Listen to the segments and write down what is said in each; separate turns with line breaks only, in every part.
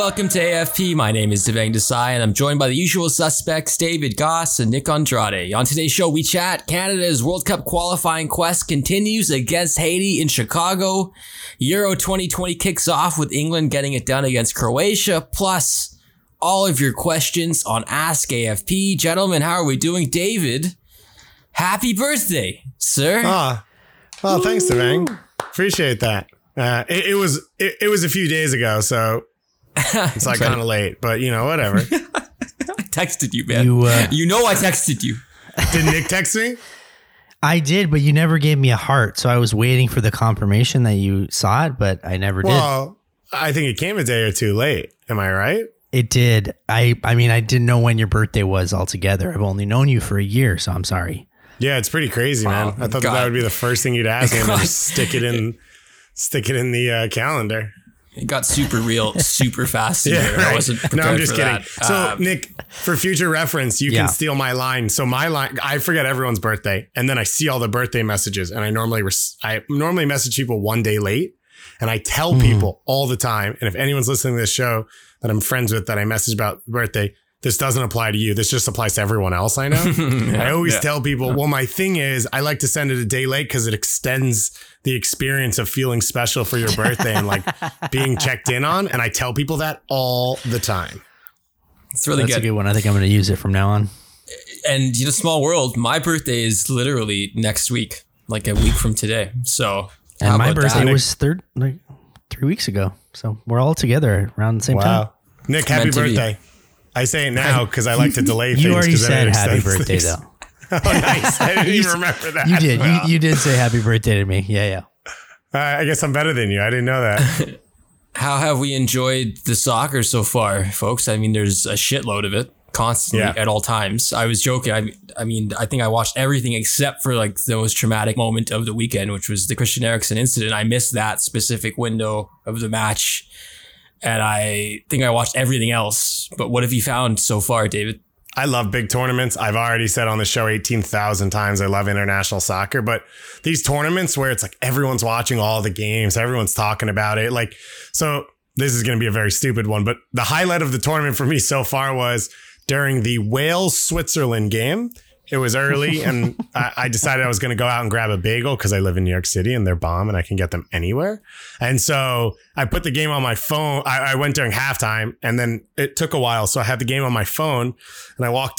welcome to AFP. My name is Devang Desai, and I'm joined by the usual suspects, David Goss and Nick Andrade. On today's show, we chat. Canada's World Cup qualifying quest continues against Haiti in Chicago. Euro 2020 kicks off with England getting it done against Croatia, plus all of your questions on Ask AFP. Gentlemen, how are we doing? David, happy birthday, sir.
Well, thanks, Devang. Appreciate that. It was a few days ago, so it's like kind of late, but whatever.
I texted you, man. I texted you.
Did Nick text me?
I did, but you never gave me a heart, so I was waiting for the confirmation that you saw it, but I never did.
Well, I think it came a day or two late. Am I right?
It did. I mean, I didn't know when your birthday was altogether. I've only known you for a year, so I'm sorry.
Yeah, it's pretty crazy, man. I thought that would be the first thing you'd ask me, and then just stick it in the calendar.
It got super real, super fast.
Yeah, right.
I wasn't prepared.
No, I'm just
for
kidding.
That.
So, Nick, for future reference, you can steal my line. So my line, I forget everyone's birthday, and then I see all the birthday messages, and I normally message people one day late, and I tell people all the time. And if anyone's listening to this show that I'm friends with that I message about birthday, this doesn't apply to you. This just applies to everyone else I know. I always tell people, well, my thing is I like to send it a day late because it extends the experience of feeling special for your birthday and like being checked in on. And I tell people that all the time.
It's really
That's a good one. I think I'm going to use it from now on.
And small world, my birthday is literally next week, like a week from today. So,
and my birthday was 3 weeks ago. So we're all together around the same time.
Nick, happy birthday. I say it now because I like to delay things.
You already said happy birthday, though.
Oh, nice. I didn't even remember that.
You did. You did say happy birthday to me. Yeah.
I guess I'm better than you. I didn't know that.
How have we enjoyed the soccer so far, folks? I mean, there's a shitload of it constantly at all times. I was joking. I mean, I think I watched everything except for like the most traumatic moment of the weekend, which was the Christian Eriksen incident. I missed that specific window of the match. And I think I watched everything else. But what have you found so far, David?
I love big tournaments. I've already said on the show 18,000 times I love international soccer. But these tournaments where it's like everyone's watching all the games, everyone's talking about it. Like, so this is going to be a very stupid one. But the highlight of the tournament for me so far was during the Wales-Switzerland game. It was early and I decided I was going to go out and grab a bagel because I live in New York City and they're bomb and I can get them anywhere. And so I put the game on my phone. I went during halftime and then it took a while. So I had the game on my phone and I walked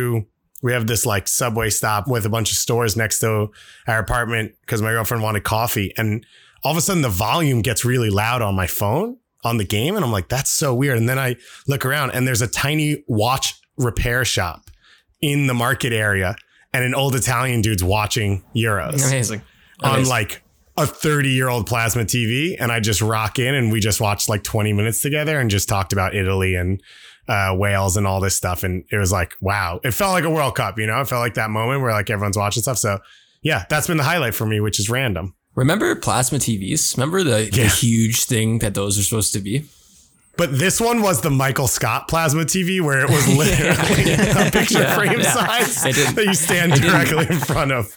we have this like subway stop with a bunch of stores next to our apartment because my girlfriend wanted coffee. And all of a sudden the volume gets really loud on my phone on the game. And I'm like, that's so weird. And then I look around and there's a tiny watch repair shop in the market area and an old Italian dude's watching Euros.
Amazing.
On like a 30-year-old plasma TV. And I just rock in and we just watched like 20 minutes together and just talked about Italy and Wales and all this stuff. And it was like, wow, it felt like a World Cup, It felt like that moment where like everyone's watching stuff. So yeah, that's been the highlight for me, which is random.
Remember plasma TVs? Remember the huge thing that those are supposed to be?
But this one was the Michael Scott plasma TV where it was literally a picture frame size that you stand directly in front of.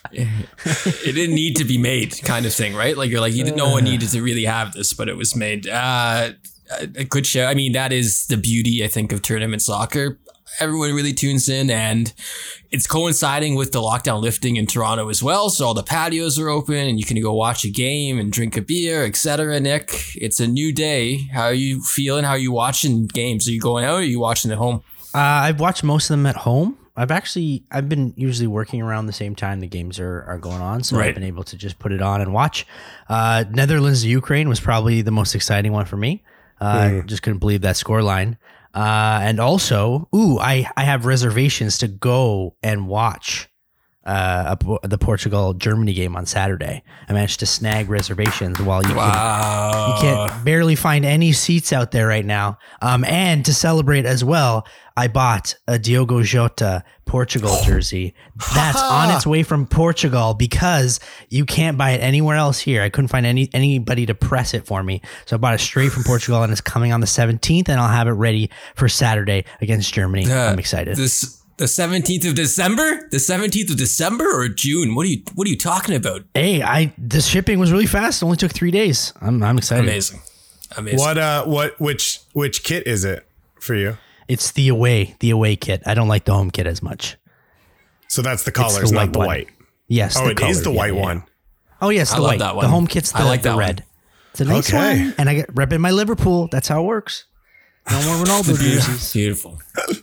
It didn't need to be made kind of thing, right? Like no one needed to really have this, but it was made. A good show. I mean, that is the beauty, I think, of tournament soccer. Everyone really tunes in and it's coinciding with the lockdown lifting in Toronto as well. So all the patios are open and you can go watch a game and drink a beer, etc. Nick, it's a new day. How are you feeling? How are you watching games? Are you going out or are you watching at home?
I've watched most of them at home. I've been usually working around the same time the games are going on. So I've been able to just put it on and watch. Netherlands, Ukraine was probably the most exciting one for me. Just couldn't believe that scoreline. And also, I have reservations to go and watch the Portugal-Germany game on Saturday. I managed to snag reservations while you can't barely find any seats out there right now. And to celebrate as well, I bought a Diogo Jota Portugal jersey that's on its way from Portugal because you can't buy it anywhere else here. I couldn't find anybody to press it for me. So I bought it straight from Portugal and it's coming on the 17th and I'll have it ready for Saturday against Germany. I'm excited.
The 17th of December? The 17th of December or June? What are you talking about?
Hey, the shipping was really fast. It only took 3 days. I'm excited.
Amazing.
Which kit is it for you?
It's the away kit. I don't like the home kit as much.
So that's the colors, not the white.
Yes.
Oh, it is the white one.
Oh, yes, the white. The home kit's the red. It's a nice one. And I get repping my Liverpool. That's how it works. No more Ronaldo jerseys.
Beautiful.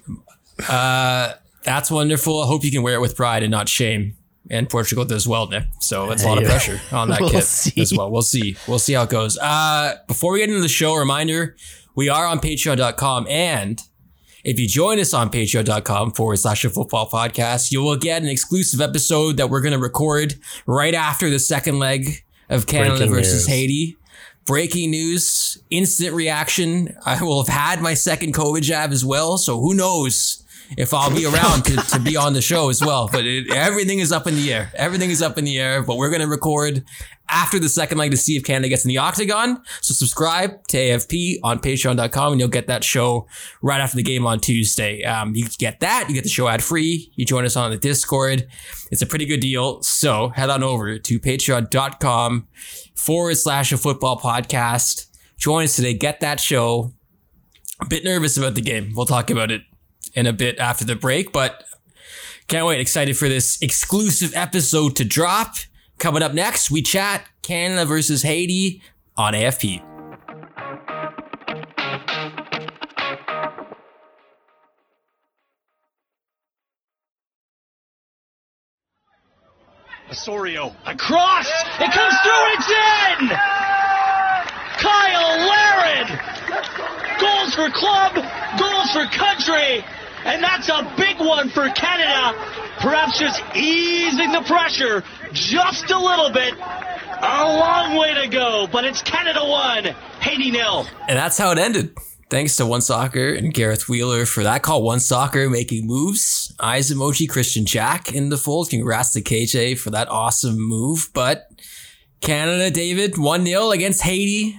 That's wonderful. I hope you can wear it with pride and not shame. And Portugal does well, Nick. So that's a lot of pressure on that kit as well. We'll see. We'll see how it goes. Before we get into the show, reminder, we are on patreon.com. And if you join us on patreon.com/football podcast, you will get an exclusive episode that we're going to record right after the second leg of Canada versus Haiti. Breaking news, instant reaction. I will have had my second COVID jab as well. So who knows if I'll be around to be on the show as well. But everything is up in the air. Everything is up in the air. But we're going to record after the second leg to see if Canada gets in the octagon. So subscribe to AFP on patreon.com and you'll get that show right after the game on Tuesday. You get that. You get the show ad free. You join us on the Discord. It's a pretty good deal. So head on over to patreon.com/football podcast. Join us today. Get that show. A bit nervous about the game. We'll talk about it in a bit after the break, but can't wait. Excited for this exclusive episode to drop. Coming up next, we chat Canada versus Haiti on AFP.
Osorio, across! It comes through and it's in! Kyle Larin! Goals for club, goals for country, and that's a big one for Canada. Perhaps just easing the pressure just a little bit. A long way to go, but it's Canada 1, Haiti 0.
And that's how it ended. Thanks to One Soccer and Gareth Wheeler for that call. One Soccer making moves. Eyes emoji, Christian Jack in the fold. Congrats to KJ for that awesome move. But Canada, David, 1-0 against Haiti.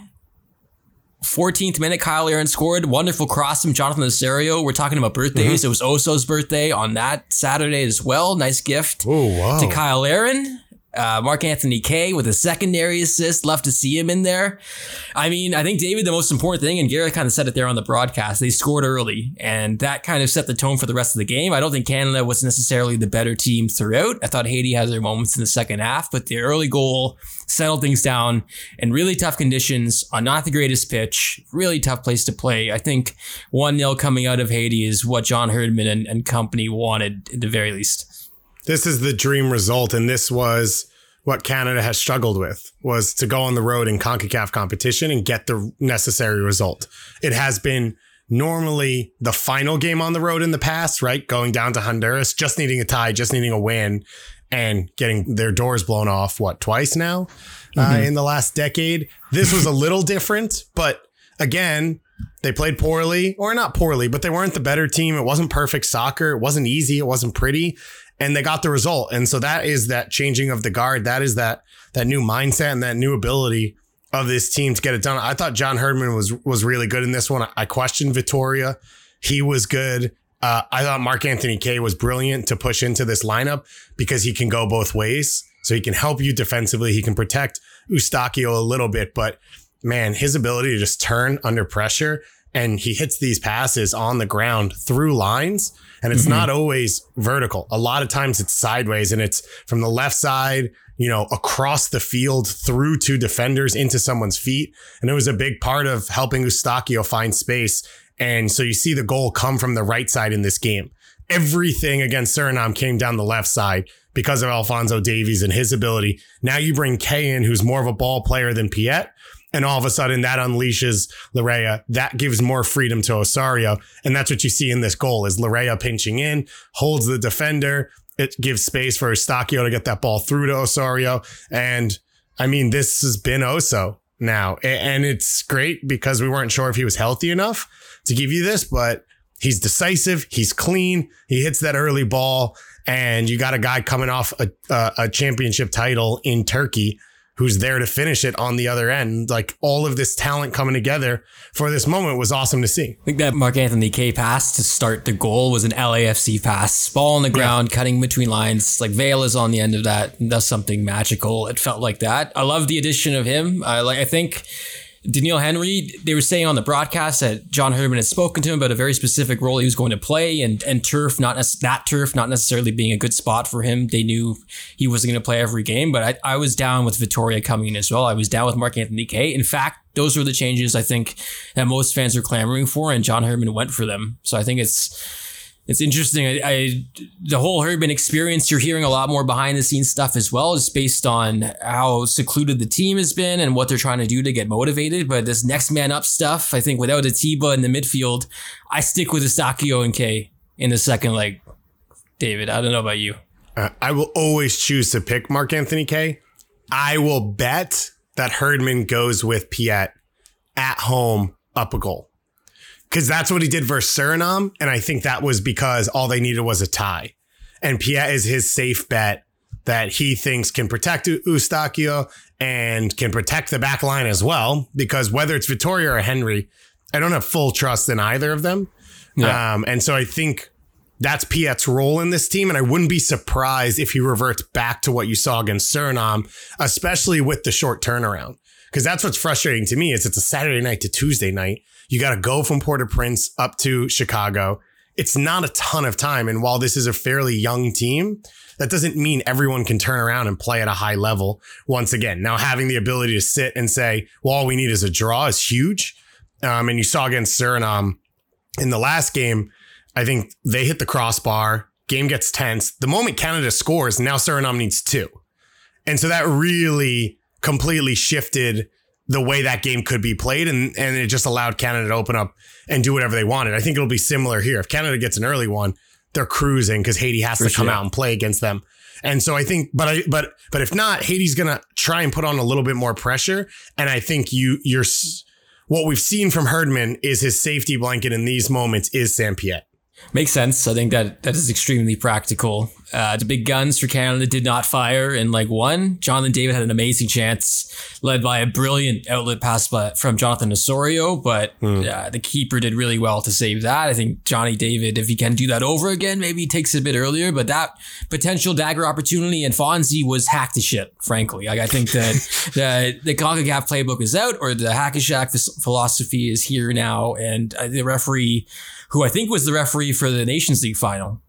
14th minute, Kyle Larin scored. Wonderful cross from Jonathan Osorio. We're talking about birthdays. It was Oso's birthday on that Saturday as well. Nice gift to Kyle Larin. Mark-Anthony Kaye with a secondary assist. Love to see him in there. I mean, I think, David, the most important thing, and Garrett kind of said it there on the broadcast, they scored early, and that kind of set the tone for the rest of the game. I don't think Canada was necessarily the better team throughout. I thought Haiti had their moments in the second half, but the early goal settled things down in really tough conditions on not the greatest pitch. Really tough place to play. I think 1-0 coming out of Haiti is what John Herdman and company wanted, at the very least.
This is the dream result, and this was what Canada has struggled with, was to go on the road in CONCACAF competition and get the necessary result. It has been normally the final game on the road in the past, right? Going down to Honduras, just needing a tie, just needing a win, and getting their doors blown off, twice now in the last decade. This was a little different, but again, they played poorly, or not poorly, but they weren't the better team. It wasn't perfect soccer. It wasn't easy. It wasn't pretty. And they got the result. And so that is that changing of the guard. That is that new mindset and that new ability of this team to get it done. I thought John Herdman was really good in this one. I questioned Vittoria. He was good. I thought Mark-Anthony Kaye was brilliant to push into this lineup because he can go both ways. So he can help you defensively. He can protect Eustáquio a little bit. But man, his ability to just turn under pressure, and he hits these passes on the ground through lines. And it's not always vertical. A lot of times it's sideways, and it's from the left side, across the field through two defenders into someone's feet. And it was a big part of helping Eustáquio find space. And so you see the goal come from the right side in this game. Everything against Suriname came down the left side because of Alphonso Davies and his ability. Now you bring Kaye in, who's more of a ball player than Piette. And all of a sudden that unleashes Larea. That gives more freedom to Osorio. And that's what you see in this goal is Larea pinching in, holds the defender. It gives space for Eustáquio to get that ball through to Osorio. And I mean, this has been Oso now. And it's great because we weren't sure if he was healthy enough to give you this, but he's decisive. He's clean. He hits that early ball. And you got a guy coming off a championship title in Turkey who's there to finish it on the other end. Like, all of this talent coming together for this moment was awesome to see.
I think that Mark-Anthony Kaye pass to start the goal was an LAFC pass. Ball on the ground, cutting between lines. Like, Vale is on the end of that and does something magical. It felt like that. I love the addition of him. I think Daniil Henry, they were saying on the broadcast that John Herdman had spoken to him about a very specific role he was going to play, and turf, not necessarily being a good spot for him. They knew he wasn't going to play every game, but I was down with Vittoria coming in as well. I was down with Mark-Anthony Kaye. In fact, those were the changes I think that most fans are clamoring for, and John Herdman went for them. So I think it's interesting. The whole Herdman experience, you're hearing a lot more behind the scenes stuff as well, just based on how secluded the team has been and what they're trying to do to get motivated. But this next man up stuff, I think without Atiba in the midfield, I stick with Eustáquio and Kaye in the second leg. David, I don't know about you.
I will always choose to pick Mark-Anthony Kaye. I will bet that Herdman goes with Piet at home up a goal. Because that's what he did versus Suriname. And I think that was because all they needed was a tie. And Piet is his safe bet that he thinks can protect Eustáquio and can protect the back line as well. Because whether it's Vittoria or Henry, I don't have full trust in either of them. Yeah. And so I think that's Piet's role in this team. And I wouldn't be surprised if he reverts back to what you saw against Suriname, especially with the short turnaround. Because that's what's frustrating to me is it's a Saturday night to Tuesday night. You got to go from Port-au-Prince up to Chicago. It's not a ton of time. And while this is a fairly young team, that doesn't mean everyone can turn around and play at a high level once again. Now, having the ability to sit and say, well, all we need is a draw is huge. And you saw against Suriname in the last game, I think they hit the crossbar. Game gets tense. The moment Canada scores, now Suriname needs 2. And so that really completely shifted the way that game could be played. And it just allowed Canada to open up and do whatever they wanted. I think it'll be similar here. If Canada gets an early one, they're cruising because Haiti has to come out and play against them. And so I think, but if not, Haiti's going to try and put on a little bit more pressure. And I think what we've seen from Herdman is his safety blanket in these moments is Sam Piet.
Makes sense. I think that is extremely practical. The big guns for Canada did not fire in leg 1. Jonathan David had an amazing chance led by a brilliant outlet pass from Jonathan Osorio, but the keeper did really well to save that. I think Johnny David, if he can do that over again, maybe he takes it a bit earlier, but that potential dagger opportunity, and Fonzie was hacked to shit, frankly. I think that the CONCACAF playbook is out, or the hack a Shaq philosophy is here now, and the referee, who I think was the referee for the Nations League final,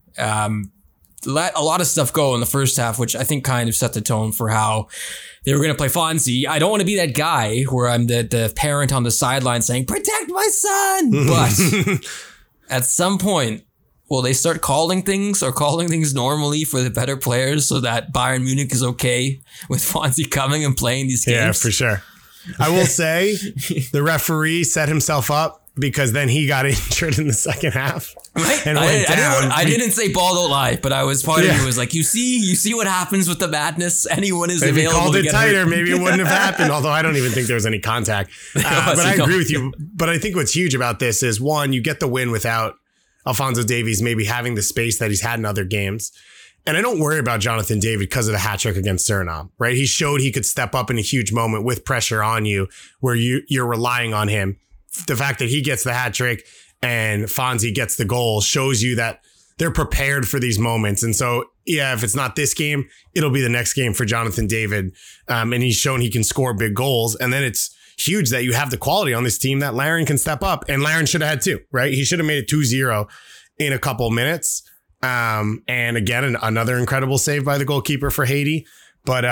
let a lot of stuff go in the first half, which I think kind of set the tone for how they were going to play Fonzie. I don't want to be that guy where I'm the parent on the sideline saying, protect my son. But at some point, will they start calling things normally for the better players so that Bayern Munich is okay with Fonzie coming and playing these games?
Yeah, for sure. I will say the referee set himself up because then he got injured in the second half.
Right? And went down. I didn't say ball don't lie, but I was part of it was like, you see what happens with the madness. Anyone is available. If he called
it tighter, maybe it wouldn't have happened. Although I don't even think there was any contact. But I agree with you. But I think what's huge about this is, one, you get the win without Alphonso Davies maybe having the space that he's had in other games. And I don't worry about Jonathan David because of the hat trick against Suriname, right? He showed he could step up in a huge moment with pressure on you where you're relying on him. The fact that he gets the hat trick and Fonzie gets the goal shows you that they're prepared for these moments. And so, yeah, if it's not this game, it'll be the next game for Jonathan David. And he's shown he can score big goals. And then it's huge that you have the quality on this team that Larin can step up. And Larin should have had 2, right? He should have made it 2-0 in a couple minutes. And again, another incredible save by the goalkeeper for Haiti. But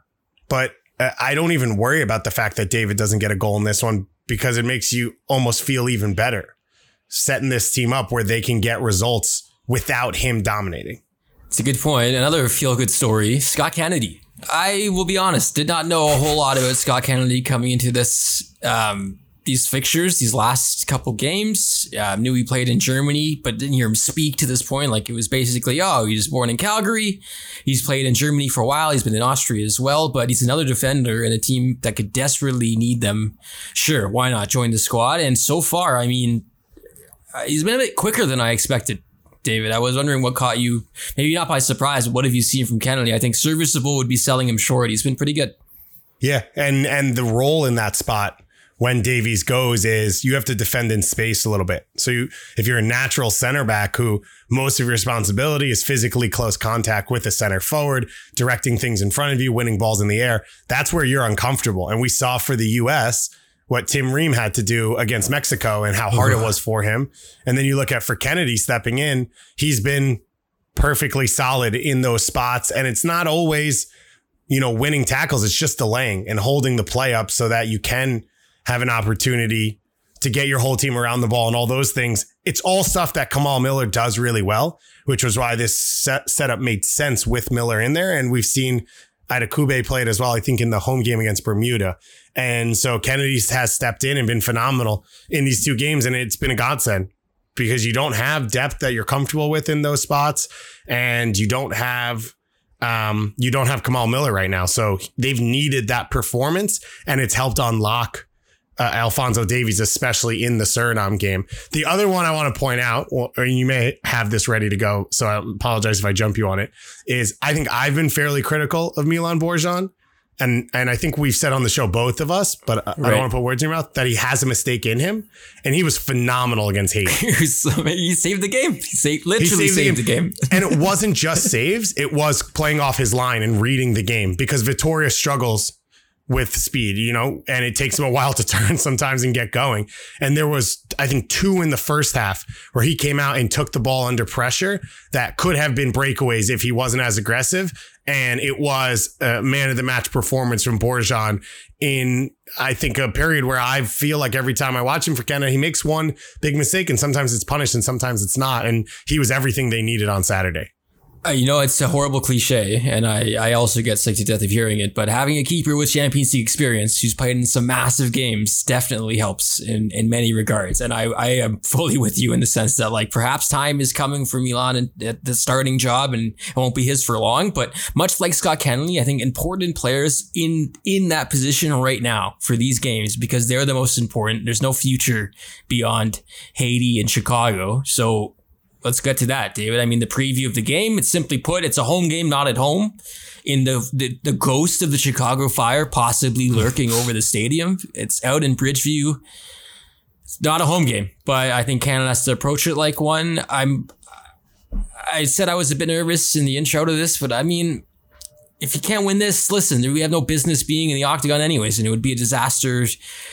I don't even worry about the fact that David doesn't get a goal in this one, because it makes you almost feel even better setting this team up where they can get results without him dominating.
It's a good point. Another feel-good story, Scott Kennedy. I will be honest, did not know a whole lot about Scott Kennedy coming into these fixtures, these last couple games. Knew he played in Germany, but didn't hear him speak to this point. Like, it was basically, he was born in Calgary. He's played in Germany for a while. He's been in Austria as well, but he's another defender in a team that could desperately need them. Sure, why not join the squad? And so far, I mean, he's been a bit quicker than I expected, David. I was wondering what caught you, maybe not by surprise, but what have you seen from Kennedy? I think serviceable would be selling him short. He's been pretty good.
Yeah, and the role in that spot when Davies goes is you have to defend in space a little bit. So if you're a natural center back who most of your responsibility is physically close contact with the center forward, directing things in front of you, winning balls in the air, that's where you're uncomfortable. And we saw for the US what Tim Ream had to do against Mexico and how hard it was for him. And then you look at for Kennedy stepping in, he's been perfectly solid in those spots. And it's not always, winning tackles. It's just delaying and holding the play up so that you can have an opportunity to get your whole team around the ball and all those things. It's all stuff that Kamal Miller does really well, which was why this setup made sense with Miller in there. And we've seen Adekugbe played as well, I think, in the home game against Bermuda. And so Kennedy has stepped in and been phenomenal in these two games. And it's been a godsend because you don't have depth that you're comfortable with in those spots. And you don't have Kamal Miller right now. So they've needed that performance, and it's helped unlock Alphonso Davies, especially in the Suriname game. The other one I want to point out, or you may have this ready to go, so I apologize if I jump you on it, is I think I've been fairly critical of Milan Borjan. And I think we've said on the show, both of us, but I don't want to put words in your mouth, that he has a mistake in him. And he was phenomenal against Haiti.
He saved the game. He literally saved the game.
And it wasn't just saves. It was playing off his line and reading the game, because Vitória struggles with speed, and it takes him a while to turn sometimes and get going. And there was, I think, 2 in the first half where he came out and took the ball under pressure that could have been breakaways if he wasn't as aggressive. And it was a man of the match performance from Borjan in, I think, a period where I feel like every time I watch him for Canada, he makes one big mistake, and sometimes it's punished and sometimes it's not. And he was everything they needed on Saturday.
It's a horrible cliche, and I also get sick to death of hearing it, but having a keeper with Champions League experience who's played in some massive games definitely helps in many regards. And I am fully with you in the sense that, like, perhaps time is coming for Milan at the starting job, and it won't be his for long. But much like Scott Kennedy, I think important players in that position right now for these games, because they're the most important. There's no future beyond Haiti and Chicago. So let's get to that, David. I mean, the preview of the game, it's simply put, it's a home game, not at home. In the ghost of the Chicago Fire possibly lurking over the stadium. It's out in Bridgeview. It's not a home game, but I think Canada has to approach it like one. I said I was a bit nervous in the intro to this, but I mean, if you can't win this, listen, we have no business being in the octagon anyways, and it would be a disaster.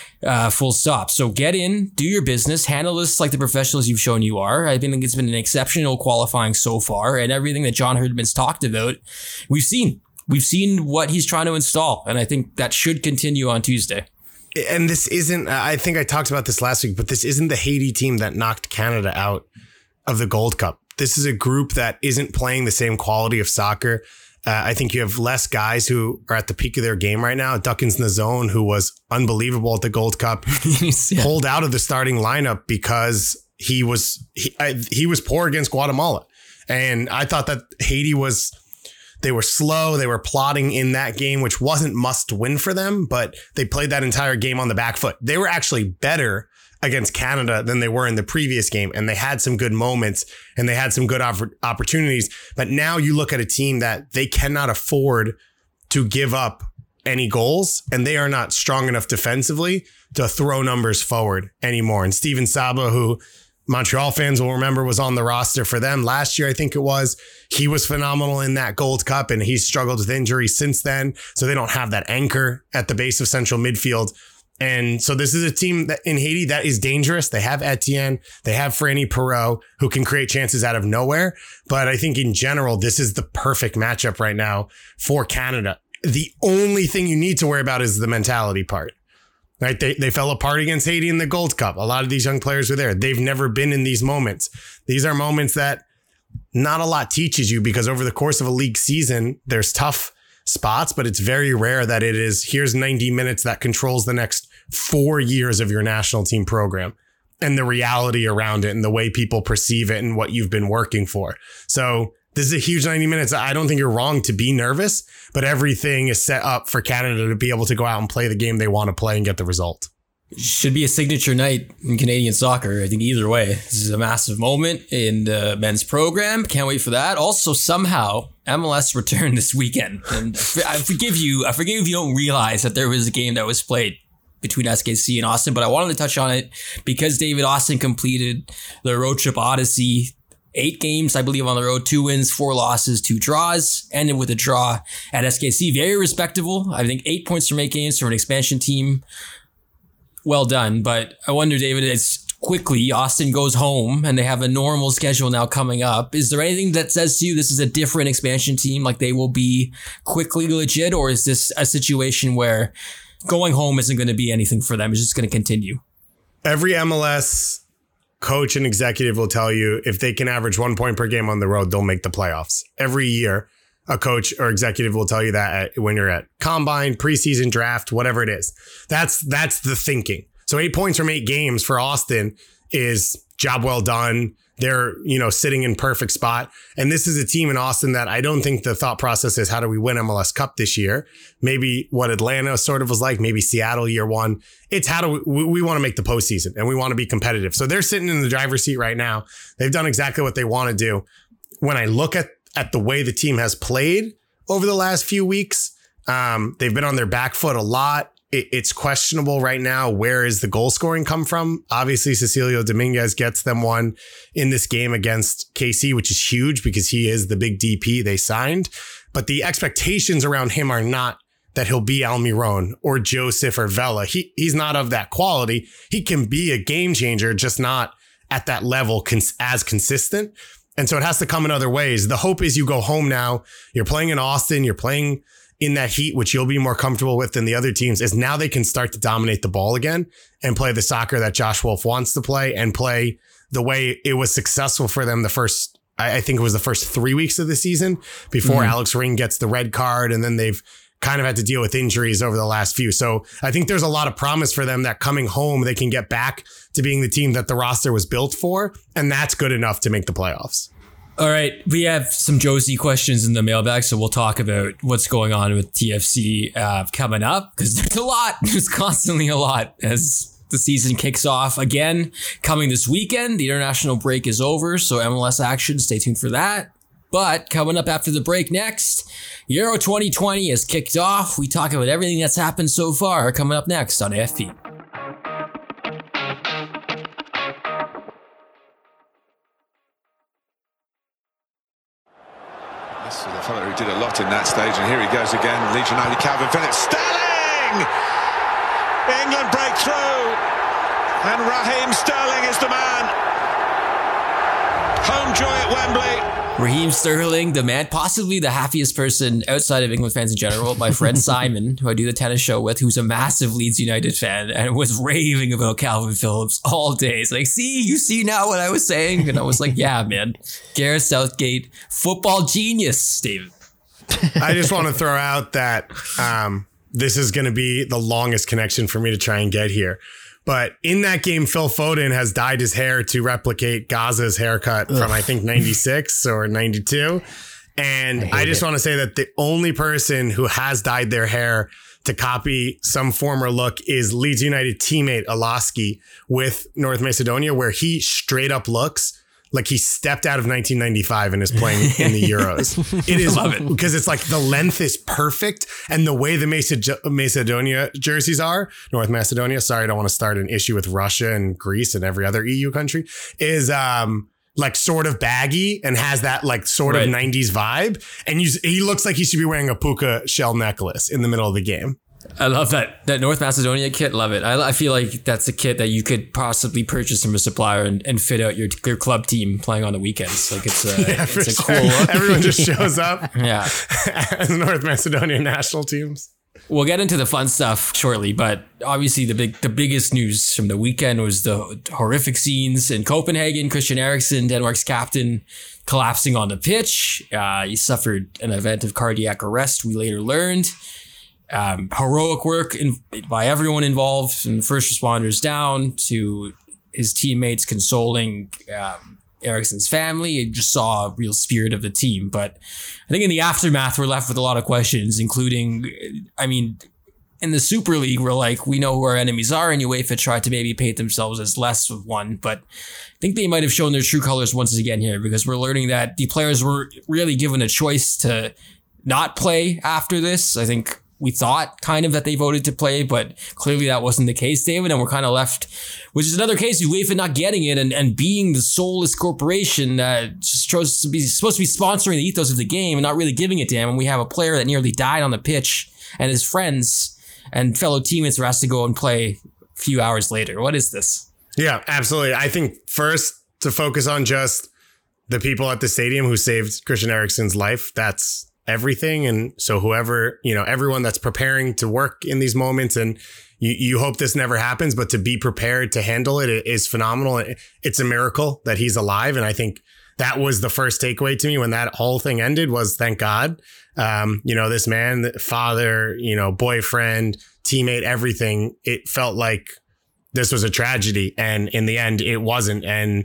Full stop. So get in, do your business, handle this like the professionals you've shown you are. I think it's been an exceptional qualifying so far, and everything that John Herdman's talked about, we've seen what he's trying to install, and I think that should continue on Tuesday.
And this isn't, I think I talked about this last week, but this isn't the Haiti team that knocked Canada out of the Gold Cup. This is a group that isn't playing the same quality of soccer. I think you have less guys who are at the peak of their game right now. Duckins Nazone, who was unbelievable at the Gold Cup, pulled out of the starting lineup because he was poor against Guatemala. And I thought that Haiti they were slow. They were plodding in that game, which wasn't must win for them, but they played that entire game on the back foot. They were actually better against Canada than they were in the previous game. And they had some good moments and they had some good opportunities. But now you look at a team that they cannot afford to give up any goals, and they are not strong enough defensively to throw numbers forward anymore. And Steven Saba, who Montreal fans will remember was on the roster for them last year, I think it was, he was phenomenal in that Gold Cup, and he's struggled with injuries since then. So they don't have that anchor at the base of central midfield. And so this is a team that in Haiti that is dangerous. They have Etienne, they have Franny Perreault, who can create chances out of nowhere. But I think in general, this is the perfect matchup right now for Canada. The only thing you need to worry about is the mentality part. Right? They fell apart against Haiti in the Gold Cup. A lot of these young players were there. They've never been in these moments. These are moments that not a lot teaches you, because over the course of a league season, there's tough spots, but it's very rare that it is, here's 90 minutes that controls the next 4 years of your national team program and the reality around it and the way people perceive it and what you've been working for. So this is a huge 90 minutes. I don't think you're wrong to be nervous, but everything is set up for Canada to be able to go out and play the game they want to play and get the result.
Should be a signature night in Canadian soccer. I think either way, this is a massive moment in the men's program. Can't wait for that. Also, somehow MLS returned this weekend, and I forgive you if you don't realize that there was a game that was played between SKC and Austin, but I wanted to touch on it because David Austin completed the road trip odyssey. 8 games, I believe, on the road, 2 wins, 4 losses, 2 draws, ended with a draw at SKC. Very respectable. I think 8 points from 8 games for an expansion team. well done. But I wonder, David, it's quickly Austin goes home and they have a normal schedule now coming up. Is there anything that says to you this is a different expansion team, like they will be quickly legit, or is this a situation where going home isn't going to be anything for them? It's just going to continue?
Every MLS coach and executive will tell you if they can average 1 point per game on the road, they'll make the playoffs. Every year, a coach or executive will tell you that when you're at combine, preseason draft, whatever it is. That's the thinking. So 8 points from 8 games for Austin is job well done. They're, sitting in perfect spot. And this is a team in Austin that I don't think the thought process is how do we win MLS Cup this year? Maybe what Atlanta sort of was like, maybe Seattle year one. It's how do we want to make the postseason and we want to be competitive. So they're sitting in the driver's seat right now. They've done exactly what they want to do. When I look at the way the team has played over the last few weeks, they've been on their back foot a lot. It's questionable right now. Where is the goal scoring come from? Obviously, Cecilio Dominguez gets them one in this game against KC, which is huge because he is the big DP they signed. But the expectations around him are not that he'll be Almiron or Joseph or Vela. He's not of that quality. He can be a game changer, just not at that level as consistent. And so it has to come in other ways. The hope is you go home now. You're playing in Austin. You're playing in that heat, which you'll be more comfortable with than the other teams, is now they can start to dominate the ball again and play the soccer that Josh Wolf wants to play and play the way it was successful for them I think it was the first 3 weeks of the season before Alex Ring gets the red card. And then they've kind of had to deal with injuries over the last few. So I think there's a lot of promise for them that coming home, they can get back to being the team that the roster was built for. And that's good enough to make the playoffs.
All right, we have some Josie questions in the mailbag, so we'll talk about what's going on with TFC coming up, because there's a lot. There's constantly a lot as the season kicks off again. Coming this weekend, the international break is over, so MLS action, stay tuned for that. But coming up after the break next, Euro 2020 has kicked off. We talk about everything that's happened so far coming up next on AFP.
The fellow who did a lot in that stage, and here he goes again. Leeds United, Calvin Phillips, Sterling! England break through, and Raheem Sterling is the man. Home joy at Wembley.
Raheem Sterling, the man, possibly the happiest person outside of England fans in general. My friend Simon, who I do the tennis show with, who's a massive Leeds United fan and was raving about Calvin Phillips all day. He's like, you see now what I was saying? And I was like, yeah, man. Gareth Southgate, football genius, David.
I just want to throw out that this is going to be the longest connection for me to try and get here. But in that game, Phil Foden has dyed his hair to replicate Gaza's haircut from, I think, 96 or 92. And I just want to say that the only person who has dyed their hair to copy some former look is Leeds United teammate Alaski with North Macedonia, where he straight up looks like he stepped out of 1995 and is playing in the Euros. It is because it's like the length is perfect. And the way the Macedonia jerseys are, North Macedonia, sorry, I don't want to start an issue with Russia and Greece and every other EU country, is like sort of baggy and has that like sort of 90s vibe. And he looks like he should be wearing a puka shell necklace in the middle of the game.
I love that North Macedonia kit. Love it. I feel like that's a kit that you could possibly purchase from a supplier and fit out your club team playing on the weekends. Like it's a cool look.
Everyone just shows up.
Yeah.
As North Macedonia national teams.
We'll get into the fun stuff shortly, but obviously the biggest news from the weekend was the horrific scenes in Copenhagen. Christian Eriksen, Denmark's captain, collapsing on the pitch. He suffered an event of cardiac arrest, we later learned. Heroic work by everyone involved, from first responders down to his teammates consoling Eriksen's family. You just saw a real spirit of the team. But I think in the aftermath, we're left with a lot of questions, including, in the Super League, we're like, we know who our enemies are, and UEFA tried to maybe paint themselves as less of one. But I think they might have shown their true colors once again here, because we're learning that the players were really given a choice to not play after this. I think we thought kind of that they voted to play, but clearly that wasn't the case, David. And we're kind of left, which is another case of UEFA not getting it and being the soulless corporation that just supposed to be sponsoring the ethos of the game and not really giving a damn. And we have a player that nearly died on the pitch and his friends and fellow teammates are asked to go and play few hours later. What is this?
Yeah, absolutely. I think first to focus on just the people at the stadium who saved Christian Eriksen's life. That's everything. And so whoever, everyone that's preparing to work in these moments, and you hope this never happens, but to be prepared to handle it is phenomenal. It's a miracle that he's alive. And I think that was the first takeaway to me when that whole thing ended was thank God. This man, father, boyfriend, teammate, everything, it felt like this was a tragedy. And in the end, it wasn't. And,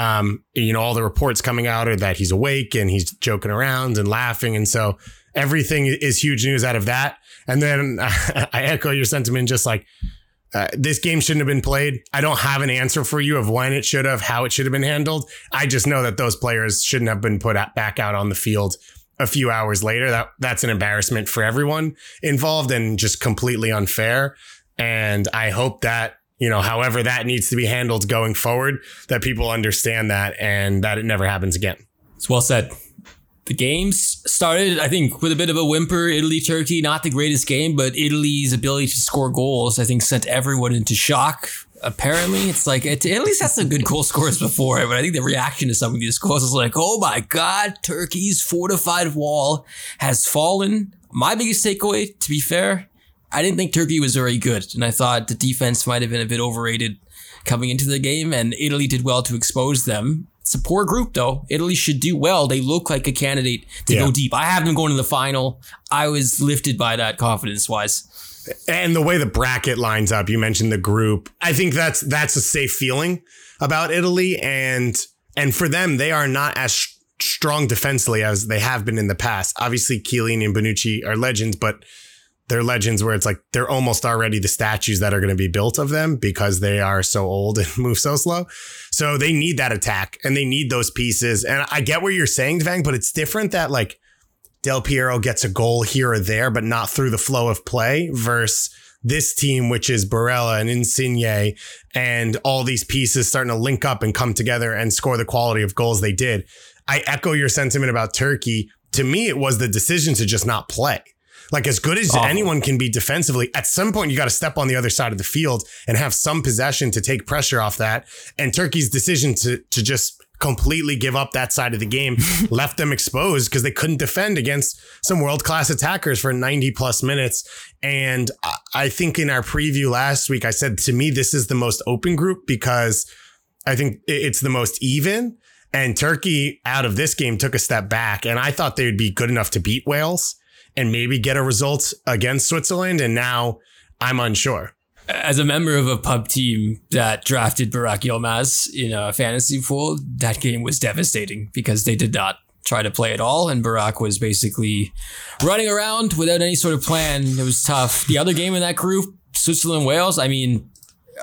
all the reports coming out are that he's awake and he's joking around and laughing. And so everything is huge news out of that. And then I echo your sentiment, just like this game shouldn't have been played. I don't have an answer for you of when it should have, how it should have been handled. I just know that those players shouldn't have been put back out on the field a few hours later. That's an embarrassment for everyone involved and just completely unfair. And I hope that, however that needs to be handled going forward, that people understand that and that it never happens again.
It's well said. The games started, I think, with a bit of a whimper. Italy-Turkey, not the greatest game, but Italy's ability to score goals, I think, sent everyone into shock. Apparently, it's like, Italy's had some good goal scorers before, but I think the reaction to some of these goals is like, oh my God, Turkey's fortified wall has fallen. My biggest takeaway, to be fair, I didn't think Turkey was very good, and I thought the defense might have been a bit overrated coming into the game, and Italy did well to expose them. It's a poor group, though. Italy should do well. They look like a candidate to go deep. I have them going to the final. I was lifted by that confidence-wise.
And the way the bracket lines up, you mentioned the group. I think that's a safe feeling about Italy. And for them, they are not as strong defensively as they have been in the past. Obviously, Chiellini and Bonucci are legends, but they're legends where it's like they're almost already the statues that are going to be built of them because they are so old and move so slow. So they need that attack and they need those pieces. And I get what you're saying, Vang, but it's different that like Del Piero gets a goal here or there, but not through the flow of play versus this team, which is Barella and Insigne and all these pieces starting to link up and come together and score the quality of goals they did. I echo your sentiment about Turkey. To me, it was the decision to just not play. Like as good as anyone can be defensively, at some point you got to step on the other side of the field and have some possession to take pressure off that. And Turkey's decision to just completely give up that side of the game left them exposed because they couldn't defend against some world-class attackers for 90 plus minutes. And I think in our preview last week, I said to me, this is the most open group because I think it's the most even. And Turkey out of this game took a step back. And I thought they would be good enough to beat Wales and maybe get a result against Switzerland. And now I'm unsure.
As a member of a pub team that drafted Burak Yilmaz in a fantasy pool, that game was devastating because they did not try to play at all. And Burak was basically running around without any sort of plan. It was tough. The other game in that group, Switzerland-Wales, I mean,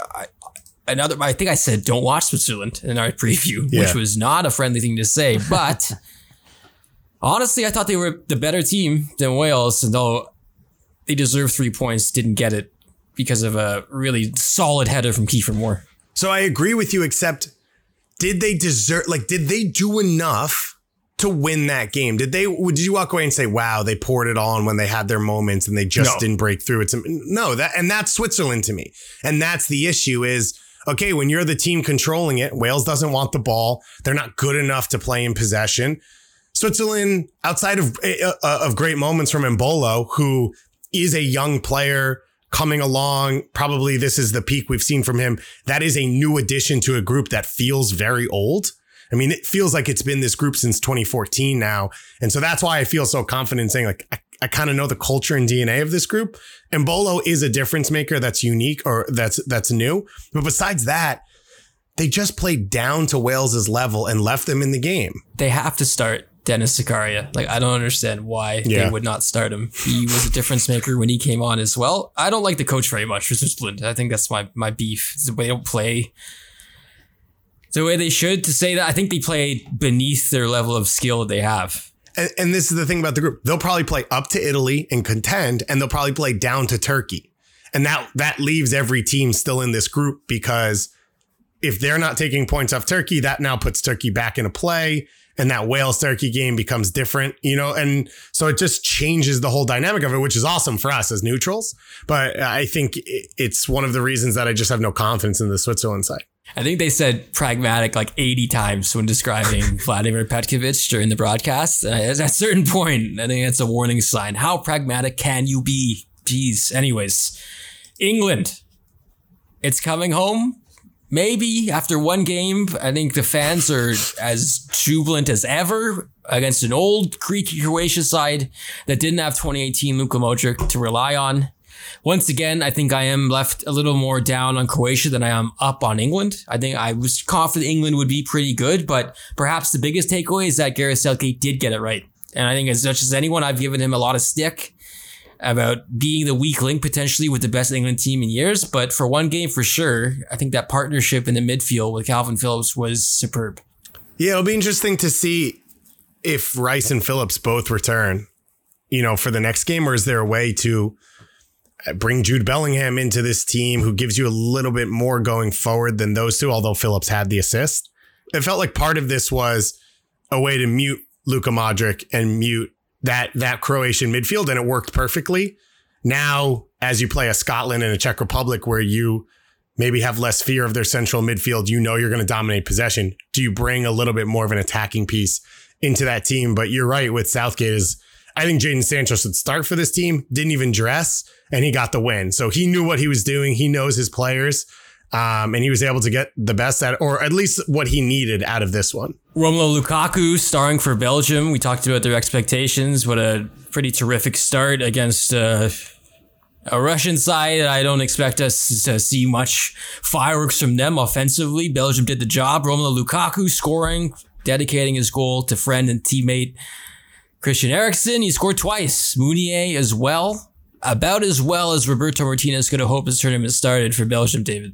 I think I said don't watch Switzerland in our preview, which was not a friendly thing to say. But honestly, I thought they were the better team than Wales. And though they deserved 3 points, didn't get it because of a really solid header from Kiefer Moore.
So I agree with you, except did they do enough to win that game? Did you walk away and say, wow, they poured it on when they had their moments and they just didn't break through? That's Switzerland to me. And that's the issue is, okay, when you're the team controlling it, Wales doesn't want the ball. They're not good enough to play in possession. Switzerland, outside of great moments from Embolo, who is a young player coming along, probably this is the peak we've seen from him. That is a new addition to a group that feels very old. I mean, it feels like it's been this group since 2014 now. And so that's why I feel so confident saying like, I kind of know the culture and DNA of this group. Embolo is a difference maker that's unique or that's new. But besides that, they just played down to Wales's level and left them in the game.
They have to start Dennis Zakaria. Like, I don't understand why they would not start him. He was a difference maker when he came on as well. I don't like the coach very much for Switzerland. I think that's my beef. It's the way they don't play the way they should. To say that, I think they play beneath their level of skill that they have.
And this is the thing about the group. They'll probably play up to Italy and contend, and they'll probably play down to Turkey. And that leaves every team still in this group because if they're not taking points off Turkey, that now puts Turkey back into play. and that Wales-Turkey game becomes different, and so it just changes the whole dynamic of it, which is awesome for us as neutrals. But I think it's one of the reasons that I just have no confidence in the Switzerland side.
I think they said pragmatic like 80 times when describing Vladimir Petkovic during the broadcast. At a certain point, I think that's a warning sign. How pragmatic can you be? Jeez. Anyways, England, it's coming home. Maybe after one game. I think the fans are as jubilant as ever against an old creaky Croatia side that didn't have 2018 Luka Modric to rely on. Once again, I think I am left a little more down on Croatia than I am up on England. I think I was confident England would be pretty good, but perhaps the biggest takeaway is that Gareth Southgate did get it right. And I think as much as anyone, I've given him a lot of stick about being the weak link potentially with the best England team in years. But for one game, for sure, I think that partnership in the midfield with Calvin Phillips was superb.
Yeah, it'll be interesting to see if Rice and Phillips both return, for the next game, or is there a way to bring Jude Bellingham into this team who gives you a little bit more going forward than those two, although Phillips had the assist. It felt like part of this was a way to mute Luka Modric and mute that Croatian midfield, and it worked perfectly. Now, as you play a Scotland and a Czech Republic where you maybe have less fear of their central midfield, you're going to dominate possession. Do you bring a little bit more of an attacking piece into that team? But you're right with Southgate I think Jadon Sancho should start for this team, didn't even dress, and he got the win. So he knew what he was doing. He knows his players. And he was able to get the best or at least what he needed out of this one.
Romelu Lukaku starring for Belgium. We talked about their expectations. What a pretty terrific start against a Russian side. I don't expect us to see much fireworks from them offensively. Belgium did the job. Romelu Lukaku scoring, dedicating his goal to friend and teammate Christian Eriksen. He scored twice. Meunier as well. About as well as Roberto Martinez could have hoped this tournament started for Belgium, David.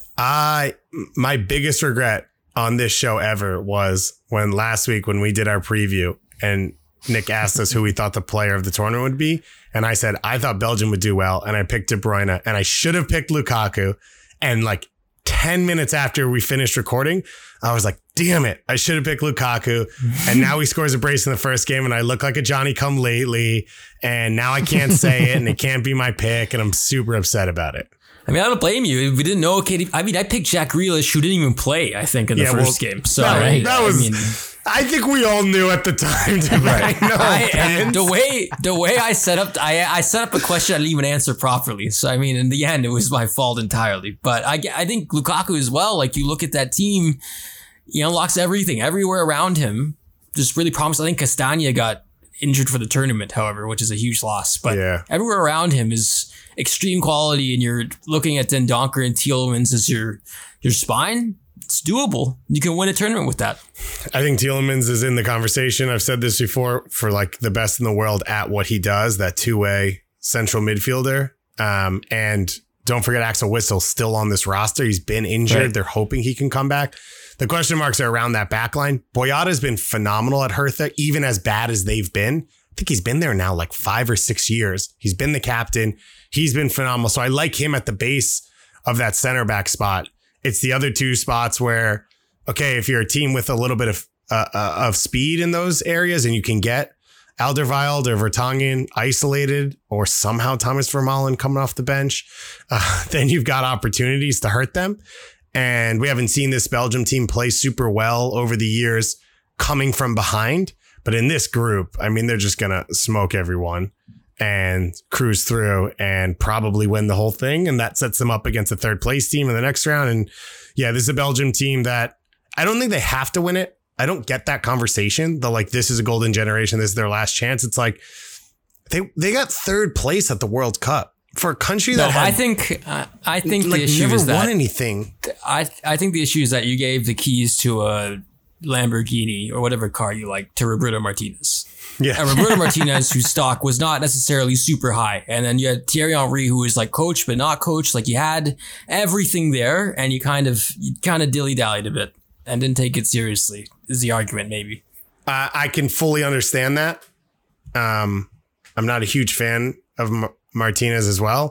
My biggest regret on this show ever was when last week when we did our preview and Nick asked us who we thought the player of the tournament would be. And I said, I thought Belgium would do well. And I picked De Bruyne and I should have picked Lukaku. And like 10 minutes after we finished recording, I was like, damn it, I should have picked Lukaku. And now he scores a brace in the first game and I look like a Johnny come lately. And now I can't say it and it can't be my pick. And I'm super upset about it.
I mean, I don't blame you. We didn't know KD. I mean, I picked Jack Grealish, who didn't even play, I think, in the first game. So
I think we all knew at the time.
The way I set up, I set up a question I didn't even answer properly. So, I mean, in the end, it was my fault entirely. But I think Lukaku as well, like you look at that team, he unlocks everything, everywhere around him. Just really promised. I think Castagna got injured for the tournament, however, which is a huge loss. But everywhere around him is extreme quality, and you're looking at Dendoncker and Tielemans as your spine. It's doable. You can win a tournament with that.
I think Tielemans is in the conversation. I've said this before, for like the best in the world at what he does, that two-way central midfielder. And don't forget Axel Witsel's still on this roster. He's been injured. Right. They're hoping he can come back. The question marks are around that back line. Boyata's been phenomenal at Hertha, even as bad as they've been. I think he's been there now like 5 or 6 years. He's been the captain. He's been phenomenal. So I like him at the base of that center back spot. It's the other two spots where, okay, if you're a team with a little bit of speed in those areas and you can get Alderweireld or Vertonghen isolated, or somehow Thomas Vermaelen coming off the bench, then you've got opportunities to hurt them. And we haven't seen this Belgium team play super well over the years coming from behind. But in this group, I mean, they're just going to smoke everyone and cruise through and probably win the whole thing. And that sets them up against a third place team in the next round. And yeah, this is a Belgium team that I don't think they have to win it. I don't get that conversation. The like, this is a golden generation. This is their last chance. It's like they got third place at the World Cup for a country that
I think like the issue
never
is that
won anything.
I think the issue is that you gave the keys to a Lamborghini or whatever car you like to Roberto Martinez.
Yeah.
And Roberto Martinez, whose stock was not necessarily super high. And then you had Thierry Henry, who was like coach, but not coach. Like you had everything there and you kind of dilly-dallied a bit and didn't take it seriously, is the argument maybe.
I can fully understand that. I'm not a huge fan of Martinez as well.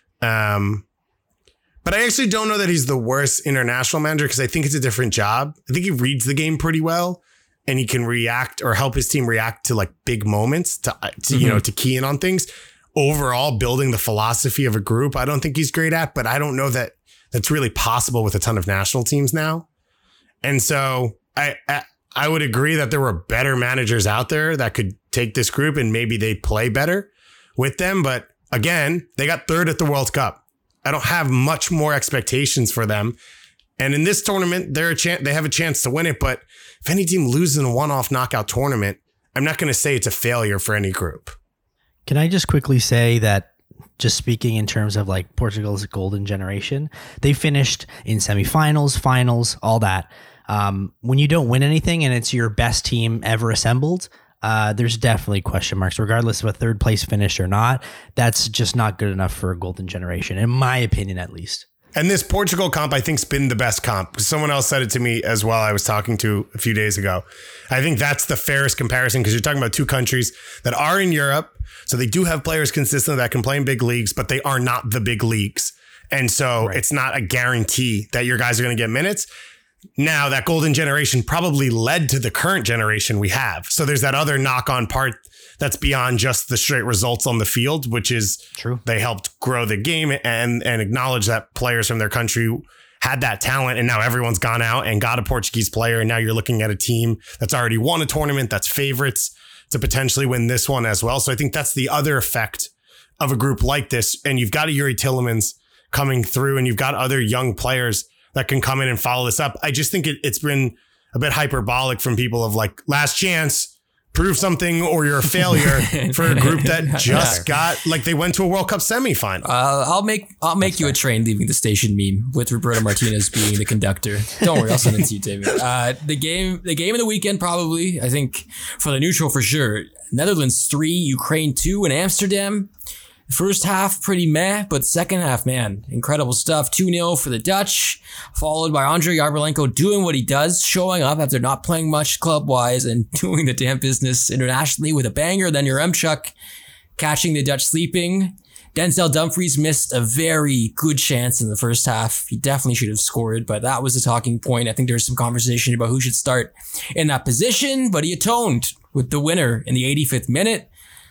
But I actually don't know that he's the worst international manager because I think it's a different job. I think he reads the game pretty well. and he can react or help his team react to like big moments to to key in on things. Overall, building the philosophy of a group, I don't think he's great at, but I don't know that that's really possible with a ton of national teams now. And so I would agree that there were better managers out there that could take this group and maybe they'd play better with them. But again, they got third at the World Cup. I don't have much more expectations for them. And in this tournament, they have a chance to win it. But if any team loses in a one-off knockout tournament, I'm not going to say it's a failure for any group.
Can I just quickly say that, just speaking in terms of like Portugal's golden generation, they finished in semifinals, finals, all that. When you don't win anything and it's your best team ever assembled, there's definitely question marks, regardless of a third place finish or not. That's just not good enough for a golden generation, in my opinion, at least.
And this Portugal comp, I think, has been the best comp. Someone else said it to me as well. I was talking to a few days ago. I think that's the fairest comparison because you're talking about two countries that are in Europe. So they do have players consistently that can play in big leagues, but they are not the big leagues. And so It's not a guarantee that your guys are going to get minutes. Now, that golden generation probably led to the current generation we have. So there's that other knock-on part that's beyond just the straight results on the field, which is
true.
They helped grow the game and acknowledge that players from their country had that talent. And now everyone's gone out and got a Portuguese player. And now you're looking at a team that's already won a tournament, that's favorites to potentially win this one as well. So I think that's the other effect of a group like this. And you've got a Yuri Tillemans coming through and you've got other young players that can come in and follow this up. I just think it's been a bit hyperbolic from people of like, last chance, prove something or you're a failure for a group that just got, like, they went to a World Cup semifinal.
I'll make you a train leaving the station meme with Roberto Martinez being the conductor. Don't worry, I'll send it to you, David. The game of the weekend, probably, I think, for the neutral for sure. Netherlands 3, Ukraine 2 in Amsterdam. First half, pretty meh, but second half, man, incredible stuff. 2-0 for the Dutch, followed by Andre Yarmolenko doing what he does, showing up after not playing much club-wise and doing the damn business internationally with a banger. Then Yaremchuk catching the Dutch sleeping. Denzel Dumfries missed a very good chance in the first half. He definitely should have scored, but that was the talking point. I think there's some conversation about who should start in that position, but he atoned with the winner in the 85th minute.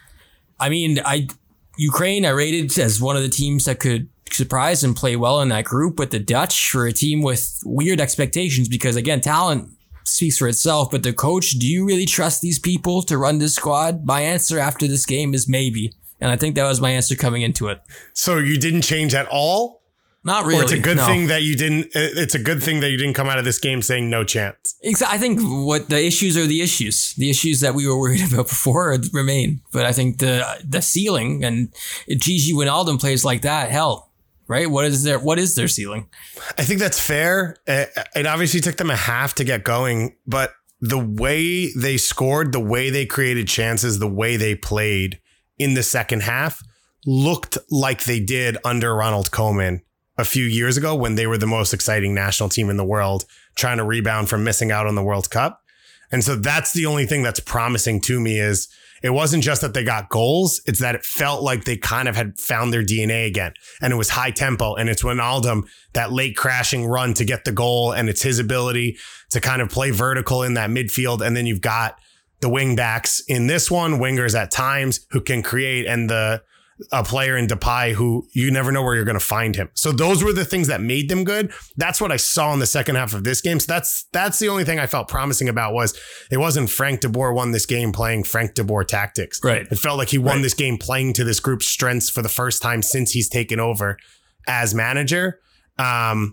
I mean, Ukraine, I rated as one of the teams that could surprise and play well in that group, but the Dutch for a team with weird expectations because, again, talent speaks for itself, but the coach, do you really trust these people to run this squad? My answer after this game is maybe, and I think that was my answer coming into it.
So you didn't change at all?
Not really.
Or it's a good thing that you didn't. It's a good thing that you didn't come out of this game saying no chance.
I think what the issues are the issues. The issues that we were worried about before remain. But I think the ceiling and Gigi Wijnaldum plays like that. Hell, right? What is their ceiling?
I think that's fair. It obviously took them a half to get going, but the way they scored, the way they created chances, the way they played in the second half looked like they did under Ronald Koeman a few years ago when they were the most exciting national team in the world, trying to rebound from missing out on the World Cup. And so that's the only thing that's promising to me is it wasn't just that they got goals. It's that it felt like they kind of had found their DNA again and it was high tempo. And it's Wijnaldum, that late crashing run to get the goal. And it's his ability to kind of play vertical in that midfield. And then you've got the wing backs in this one, wingers at times who can create, and a player in Depay who you never know where you're going to find him. So those were the things that made them good. That's what I saw in the second half of this game. So that's the only thing I felt promising about was it wasn't Frank de Boer won this game playing Frank de Boer tactics.
Right.
It felt like he won this game playing to this group's strengths for the first time since he's taken over as manager. And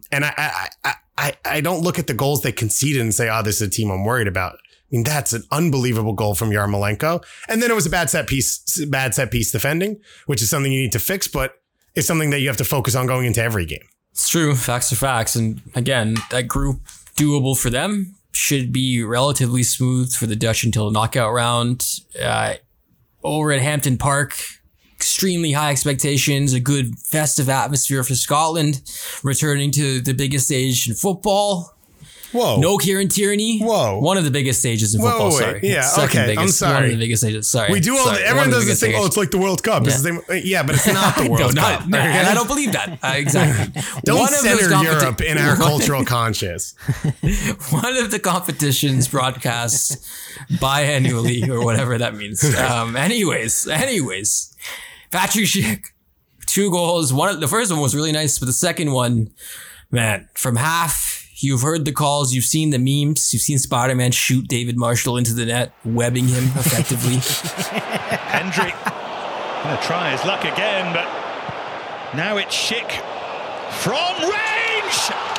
I don't look at the goals they conceded and say, oh, this is a team I'm worried about. I mean, that's an unbelievable goal from Yarmolenko. And then it was a bad set piece defending, which is something you need to fix, but it's something that you have to focus on going into every game.
It's true. Facts are facts. And again, that group, doable for them, should be relatively smooth for the Dutch until the knockout round. Over at Hampton Park, extremely high expectations, a good festive atmosphere for Scotland, returning to the biggest stage in football.
Whoa.
No Kieran Tierney.
Whoa.
One of the biggest stages in football.
Wait.
Sorry.
Yeah.
Second
Okay. I'm
biggest,
sorry.
One of the biggest stages. Sorry.
We do all.
Sorry.
Everyone
One of the
does this
biggest
thing. Oh,
stages.
it's like the World Cup. It's the same, yeah, but it's not the World Cup.
And I don't believe that. Exactly.
Don't
One of those
center Europe in our cultural conscious.
One of the competitions broadcast biannually or whatever that means. Anyways, Patrick Schick, 2 goals. The first one was really nice, but the second one, man, from half, you've heard the calls, you've seen the memes, you've seen Spider-Man shoot David Marshall into the net, webbing him effectively.
Hendrick going to try his luck again, but now it's Schick from range.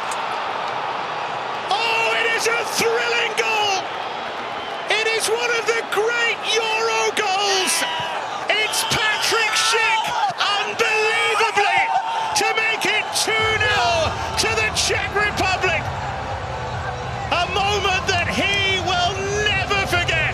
Oh, it is a thrilling goal. It is one of the great Euro goals. It's Patrick Schick, unbelievably, to make it 2-0 to the Czech Republic. A moment that he will never forget.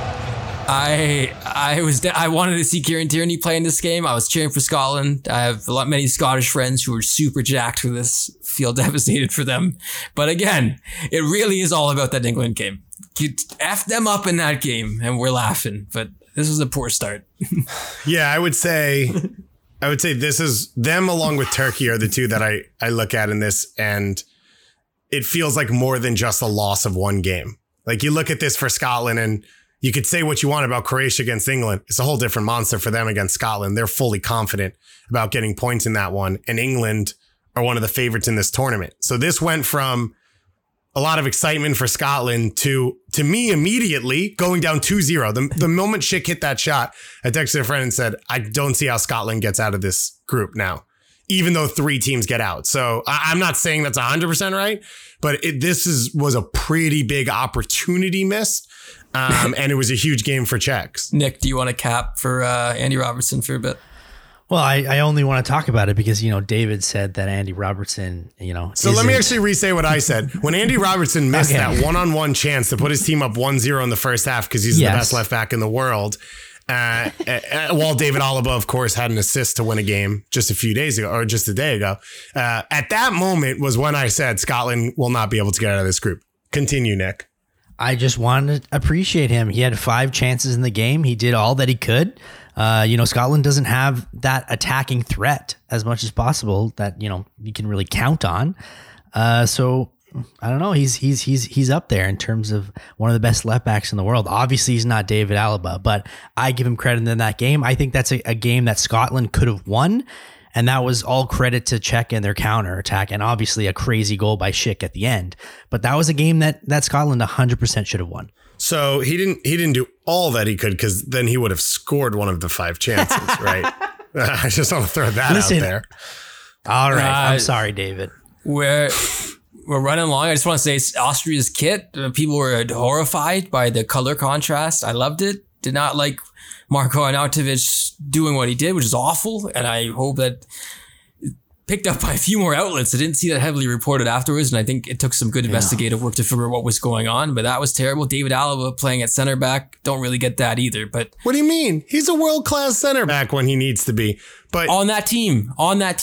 I wanted to see Kieran Tierney play in this game. I was cheering for Scotland. I have many Scottish friends who are super jacked for this. Feel devastated for them. But again, it really is all about that England game. You F them up in that game and we're laughing. But this was a poor start.
Yeah, I would say this is them along with Turkey are the two that I look at in this, and it feels like more than just a loss of one game. Like you look at this for Scotland, and you could say what you want about Croatia against England. It's a whole different monster for them against Scotland. They're fully confident about getting points in that one, and England are one of the favorites in this tournament. So this went from a lot of excitement for Scotland to me immediately going down 2-0. The moment Schick hit that shot, I texted a friend and said, I don't see how Scotland gets out of this group now, even though 3 teams get out. So I'm not saying that's 100% right, but this was a pretty big opportunity missed. And it was a huge game for Czechs.
Nick, do you want to cap for Andy Robertson for a bit?
Well, I only want to talk about it because, David said that Andy Robertson,
So let me actually re-say what I said. When Andy Robertson missed that one-on-one chance to put his team up 1-0 in the first half because he's the best left back in the world, while David Alaba, of course, had an assist to win a game just a few days ago, or just a day ago. At that moment was when I said Scotland will not be able to get out of this group. Continue, Nick.
I just wanted to appreciate him. He had 5 chances in the game. He did all that he could. Scotland doesn't have that attacking threat as much as possible that, you can really count on. So I don't know. He's up there in terms of one of the best left backs in the world. Obviously he's not David Alaba, but I give him credit in that game. I think that's a game that Scotland could have won. And that was all credit to Czech and their counter attack, and obviously a crazy goal by Schick at the end. But that was a game that Scotland 100% should have won.
So he didn't do all that he could, because then he would have scored one of the 5 chances, right? I just want to throw that out there.
All right, I'm sorry, David.
We're running along. I just want to say Austria's kit. People were horrified by the color contrast. I loved it. Did not like Marko Arnautovic doing what he did, which is awful. And I hope that picked up by a few more outlets. I didn't see that heavily reported afterwards. And I think it took some good investigative work to figure out what was going on. But that was terrible. David Alaba playing at center back. Don't really get that either. But
what do you mean? He's a world-class center back when he needs to be. But
on that team.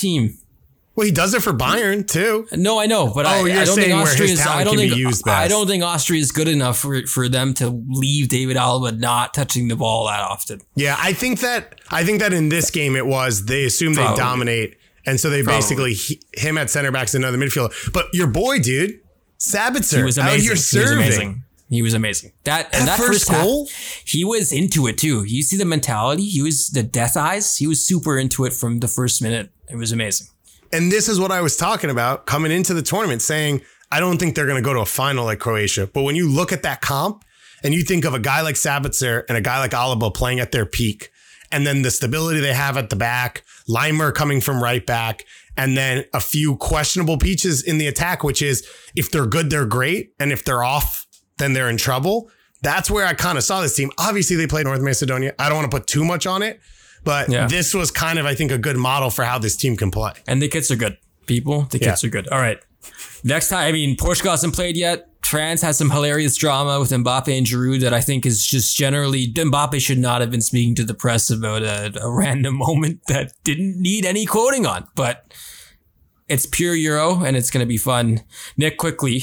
Well, he does it for Bayern too.
No, I know, but I don't think Austria's. I don't think Austria is good enough for them to leave David Alaba not touching the ball that often.
Yeah, I think that in this game it was they assumed they dominate, and so they basically him at center back's another midfielder. But your boy, dude, Sabitzer,
he was amazing.
Out here serving.
He was amazing. That first goal, he was into it too. You see the mentality. He was the death eyes. He was super into it from the first minute. It was amazing.
And this is what I was talking about coming into the tournament, saying, I don't think they're going to go to a final like Croatia. But when you look at that comp and you think of a guy like Sabitzer and a guy like Alaba playing at their peak, and then the stability they have at the back, Leimer coming from right back, and then a few questionable pieces in the attack, which is if they're good, they're great. And if they're off, then they're in trouble. That's where I kind of saw this team. Obviously, they played North Macedonia. I don't want to put too much on it. But this was kind of, I think, a good model for how this team can play.
And the kits are good, people. The kits are good. All right. Next time, Portugal hasn't played yet. France has some hilarious drama with Mbappe and Giroud that I think is just generally, Mbappe should not have been speaking to the press about a random moment that didn't need any quoting on. But it's pure Euro, and it's going to be fun. Nick, quickly,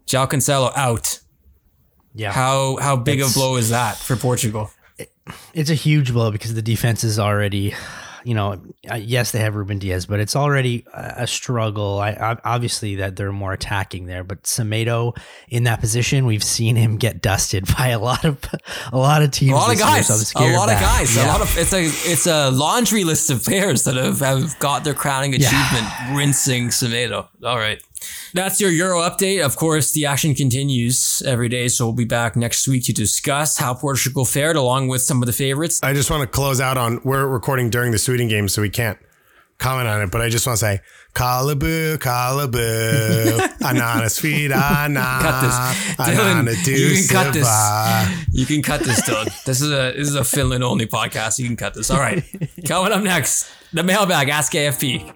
João Cancelo out.
Yeah.
How big a blow is that for Portugal?
It's a huge blow because the defense is already, yes, they have Ruben Diaz, but it's already a struggle. I obviously that they're more attacking there, but Semedo in that position, we've seen him get dusted by a lot of teams.
A lot of guys.
Yeah.
It's a laundry list of players that have got their crowning achievement rinsing Semedo. All right. That's your Euro update. Of course, the action continues every day, so we'll be back next week to discuss how Portugal fared along with some of the favorites.
I just want to close out on, we're recording during the Sweden game, so we can't comment on it, but I just want to say, Kalabu, Anana Swidana.
Cut this. Dylan, you can cut this. You can cut this, Dylan. This is a Finland only podcast. You can cut this. All right. Coming up next, the mailbag, Ask AFP.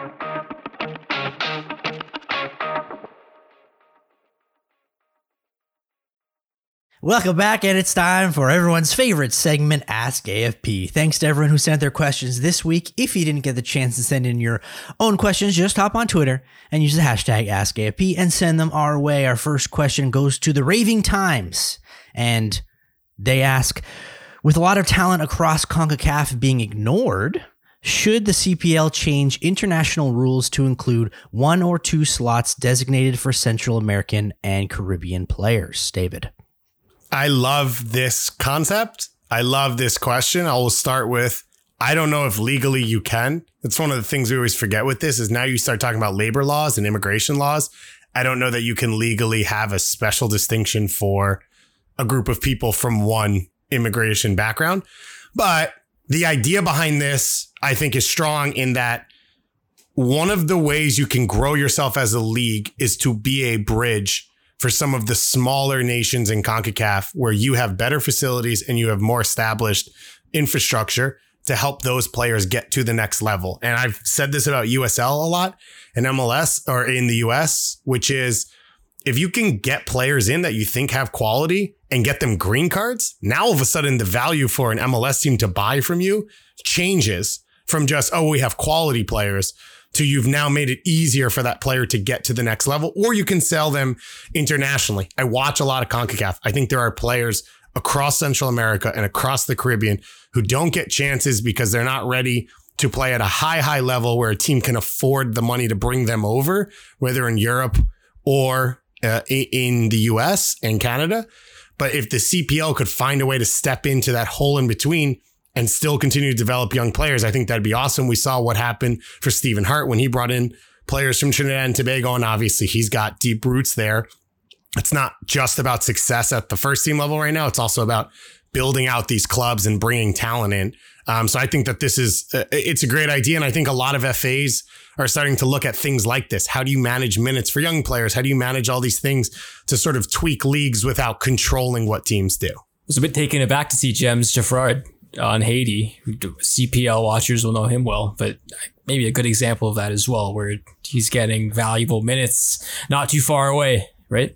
Welcome back, and it's time for everyone's favorite segment, Ask AFP. Thanks to everyone who sent their questions this week. If you didn't get the chance to send in your own questions, just hop on Twitter and use the hashtag AskAFP and send them our way. Our first question goes to the Raving Times, and they ask, with a lot of talent across CONCACAF being ignored, should the CPL change international rules to include 1 or 2 slots designated for Central American and Caribbean players? David.
I love this concept. I love this question. I will start with, I don't know if legally you can. It's one of the things we always forget with this is now you start talking about labor laws and immigration laws. I don't know that you can legally have a special distinction for a group of people from one immigration background. But the idea behind this, I think, is strong in that one of the ways you can grow yourself as a league is to be a bridge for some of the smaller nations in CONCACAF where you have better facilities and you have more established infrastructure to help those players get to the next level. And I've said this about USL a lot and MLS or in the US, which is if you can get players in that you think have quality and get them green cards, now all of a sudden the value for an MLS team to buy from you changes from just, oh, we have quality players to you've now made it easier for that player to get to the next level, or you can sell them internationally. I watch a lot of CONCACAF. I think there are players across Central America and across the Caribbean who don't get chances because they're not ready to play at a high level where a team can afford the money to bring them over, whether in Europe or in the US and Canada. But if the CPL could find a way to step into that hole in between and still continue to develop young players, I think that'd be awesome. We saw what happened for Stephen Hart when he brought in players from Trinidad and Tobago, and obviously he's got deep roots there. It's not just about success at the first team level right now. It's also about building out these clubs and bringing talent in. So I think that it's a great idea. And I think a lot of FAs are starting to look at things like this. How do you manage minutes for young players? How do you manage all these things to sort of tweak leagues without controlling what teams do?
I was a bit taken aback to see James Jaffrard on Haiti. CPL watchers will know him well, but maybe a good example of that as well, where he's getting valuable minutes not too far away, right?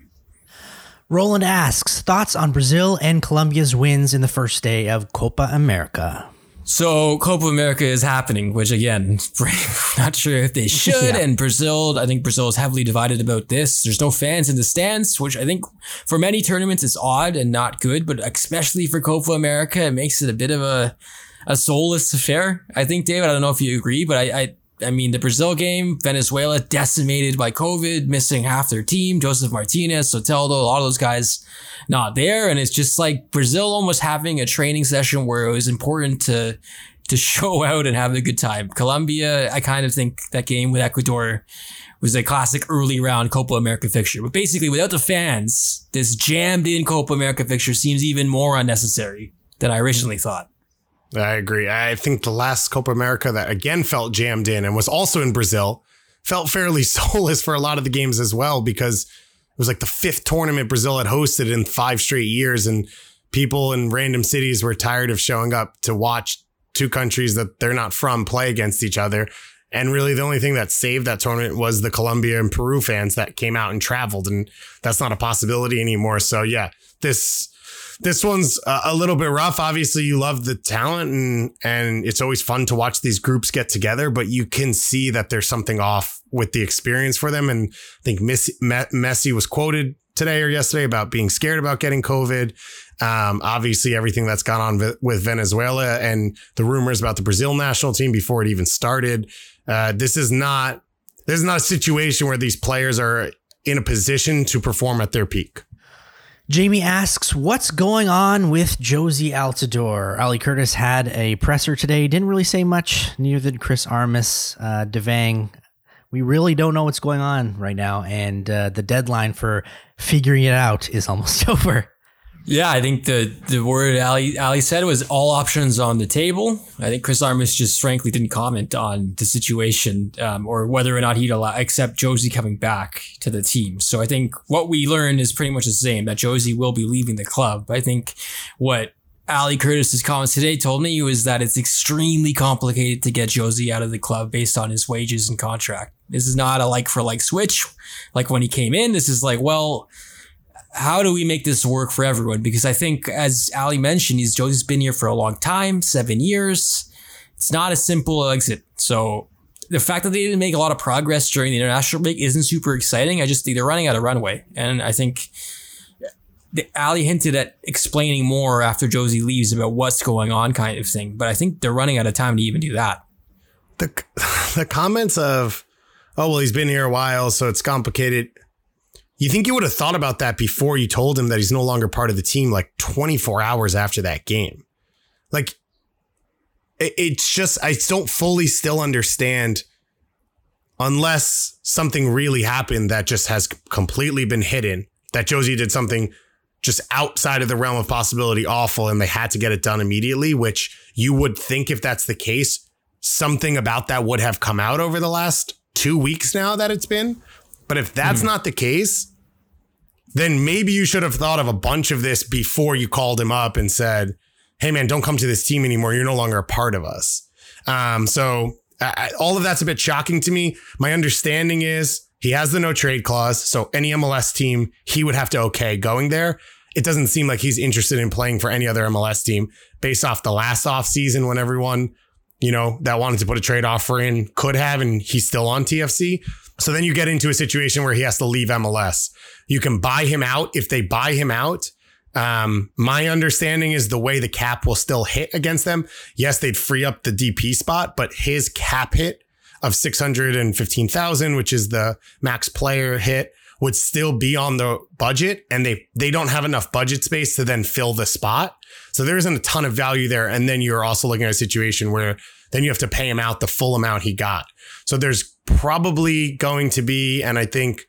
Roland asks, thoughts on Brazil and Colombia's wins in the first day of Copa America?
So Copa America is happening, which again, not sure if they should. Yeah. And Brazil, I think Brazil is heavily divided about this. There's no fans in the stands, which I think for many tournaments is odd and not good, but especially for Copa America, it makes it a bit of a soulless affair. I think, David, I don't know if you agree, but I mean, the Brazil game, Venezuela decimated by COVID, missing half their team, Joseph Martinez, Soteldo, a lot of those guys not there. And it's just like Brazil almost having a training session where it was important to show out and have a good time. Colombia, I kind of think that game with Ecuador was a classic early round Copa America fixture. But basically, without the fans, this jammed in Copa America fixture seems even more unnecessary than I originally thought.
I agree. I think the last Copa America that again felt jammed in and was also in Brazil felt fairly soulless for a lot of the games as well, because it was like the 5th tournament Brazil had hosted in 5 straight years, and people in random cities were tired of showing up to watch 2 countries that they're not from play against each other. And really the only thing that saved that tournament was the Colombia and Peru fans that came out and traveled, and that's not a possibility anymore. So yeah, this one's a little bit rough. Obviously, you love the talent and it's always fun to watch these groups get together, but you can see that there's something off with the experience for them. And I think Messi was quoted today or yesterday about being scared about getting COVID. Obviously, everything that's gone on with Venezuela and the rumors about the Brazil national team before it even started. This is not a situation where these players are in a position to perform at their peak.
Jamie asks, what's going on with Jozy Altidore? Ali Curtis had a presser today. Didn't really say much. Neither did Chris Armas. Devang. We really don't know what's going on right now. And the deadline for figuring it out is almost over.
Yeah, I think the word Ali said was all options on the table. I think Chris Armas just frankly didn't comment on the situation or whether or not he'd accept Jozy coming back to the team. So I think what we learned is pretty much the same, that Jozy will be leaving the club. I think what Ali Curtis's comments today told me was that it's extremely complicated to get Jozy out of the club based on his wages and contract. This is not a like for like switch. Like when he came in, this is like, well, how do we make this work for everyone? Because I think, as Ali mentioned, Jozy's been here for a long time, 7 years. It's not a simple exit. So the fact that they didn't make a lot of progress during the international break isn't super exciting. I just think they're running out of runway. And I think Ali hinted at explaining more after Jozy leaves about what's going on kind of thing. But I think they're running out of time to even do that.
The comments of, oh, well, he's been here a while, so it's complicated. You think you would have thought about that before you told him that he's no longer part of the team, like 24 hours after that game. Like, it's just, I don't fully still understand, unless something really happened that just has completely been hidden, that Jozy did something just outside of the realm of possibility awful and they had to get it done immediately, which you would think if that's the case, something about that would have come out over the last 2 weeks now that it's been. But if that's not the case, then maybe you should have thought of a bunch of this before you called him up and said, hey, man, don't come to this team anymore. You're no longer a part of us. So all of that's a bit shocking to me. My understanding is he has the no trade clause. So any MLS team, he would have to okay going there. It doesn't seem like he's interested in playing for any other MLS team based off the last offseason when everyone, that wanted to put a trade offer in could have, and he's still on TFC. So then you get into a situation where he has to leave MLS. You can buy him out if they buy him out. My understanding is the way the cap will still hit against them. Yes, they'd free up the DP spot, but his cap hit of $615,000, which is the max player hit, would still be on the budget, and they don't have enough budget space to then fill the spot. So there isn't a ton of value there. And then you're also looking at a situation where then you have to pay him out the full amount he got. So there's probably going to be, and I think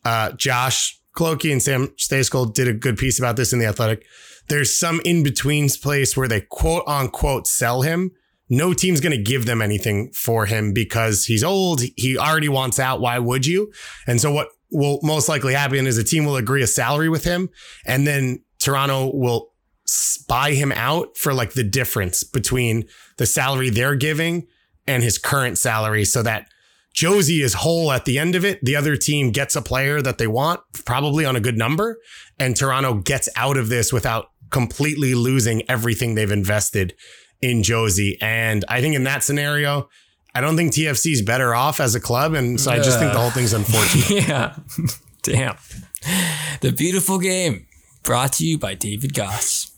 Josh Clokey and Sam Stejskal did a good piece about this in The Athletic. There's some in-between place where they quote unquote sell him. No team's going to give them anything for him because he's old. He already wants out. Why would you? And so what will most likely happen is a team will agree a salary with him, and then Toronto will buy him out for like the difference between the salary they're giving and his current salary, so that Jozy is whole at the end of it. The other team gets a player that they want, probably on a good number, and Toronto gets out of this without completely losing everything they've invested in Jozy. And I think in that scenario, I don't think TFC is better off as a club. And so I just think the whole thing's unfortunate.
Yeah. Damn. The Beautiful Game, brought to you by David Goss.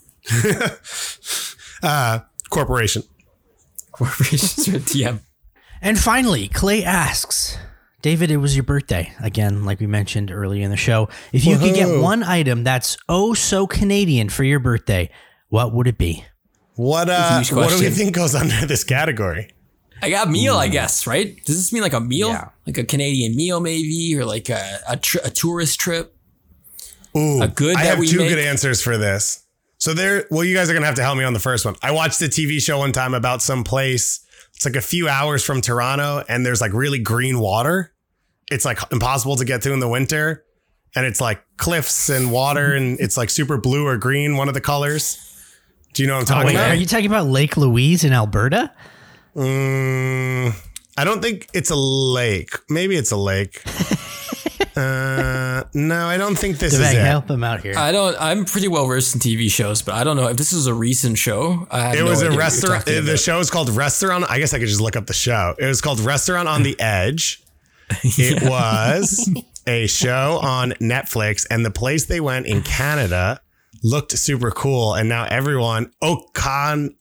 Corporation.
Corporations with TM.
And finally, Clay asks, David, it was your birthday. Again, like we mentioned earlier in the show. If you could get one item that's oh so Canadian for your birthday, what would it be?
What do we think goes under this category?
I got meal, I guess, right? Does this mean like a meal? Yeah. Like a Canadian meal maybe? Or like a tourist trip?
Ooh, I have two good answers for this. So you guys are going to have to help me on the first one. I watched a TV show one time about some place. It's like a few hours from Toronto, and there's like really green water. It's like impossible to get to in the winter. And it's like cliffs and water, and it's like super blue or green, one of the colors. Do you know what I'm talking about?
Are you talking about Lake Louise in Alberta?
I don't think it's a lake. Maybe it's a lake. No, I don't think this is
Devang,
it.
help him out here.
I'm pretty well versed in TV shows, but I don't know if this is a recent show.
It was a restaurant. The show is called Restaurant. I guess I could just look up the show. It was called Restaurant on the Edge. It was a show on Netflix, and the place they went in Canada looked super cool. And now everyone, Okanagan.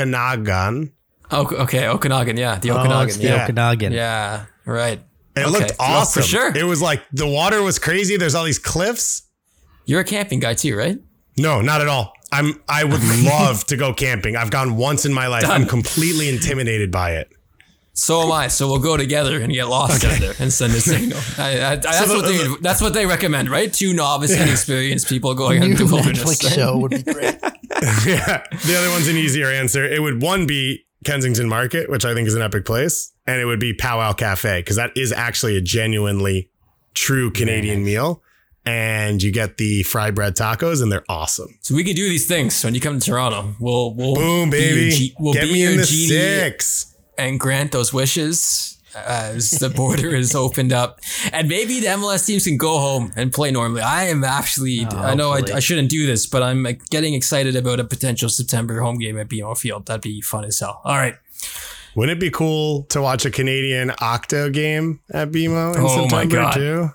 Oh, okay, Okanagan, yeah, the
Oh,
Okanagan,
it's the
yeah,
Okanagan.
yeah, right.
It
Okay.
looked
Well,
awesome.
for sure.
It was like the water was crazy. There's all these cliffs.
You're a camping guy too, right?
No, not at all. I would love to go camping. I've gone once in my life.
Done.
I'm completely intimidated by it.
So am I. So we'll go together and get lost out there and send a signal. That's what they recommend, right? 2 novice and experienced people going
New
into the wilderness.
Netflix show would be great.
Yeah. The other one's an easier answer. It would one be Kensington Market, which I think is an epic place, and it would be Powwow Cafe, because that is actually a genuinely true Canadian meal. And you get the fry bread tacos, and they're awesome.
So we can do these things when you come to Toronto. We'll
Boom,
be your
baby.
we'll
Get
be
me
your
in the
genie
6.
and grant those wishes as the border is opened up, and maybe the MLS teams can go home and play normally. I am actually, I know I shouldn't do this, but I'm getting excited about a potential September home game at BMO Field. That'd be fun as hell. All right.
Wouldn't it be cool to watch a Canadian Octo game at BMO in
Oh my
September
God.
too?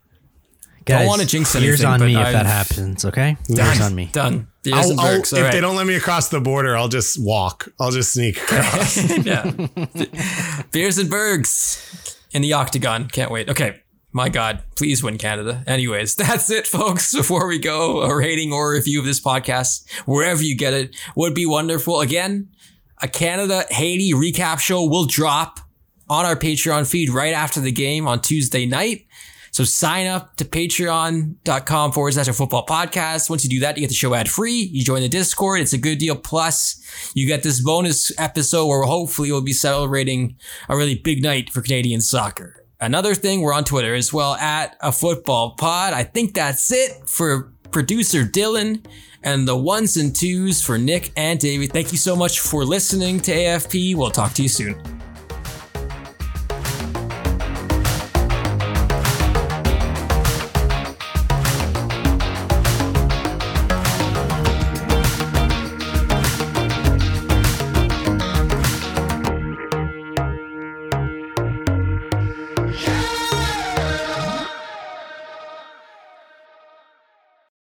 Guys,
Don't want to jinx
Ears
anything,
on
but
me if
I've-
that happens, okay? Ears on me.
Done. Beers and Bergs. All
If
right.
they don't let me across the border, I'll just walk. I'll just sneak across.
Yeah. Beers and Bergs in the Octagon. Can't wait. Okay. My God, please win Canada. Anyways, that's it, folks. Before we go, a rating or review of this podcast, wherever you get it, would be wonderful. Again, a Canada-Haiti recap show will drop on our Patreon feed right after the game on Tuesday night. So sign up to patreon.com/football podcast. Once you do that, you get the show ad free. You join the Discord. It's a good deal. Plus, you get this bonus episode where hopefully we'll be celebrating a really big night for Canadian soccer. Another thing, we're on Twitter as well at a football pod. I think that's it for producer Dylan and the 1s and 2s for Nick and David. Thank you so much for listening to AFP. We'll talk to you soon.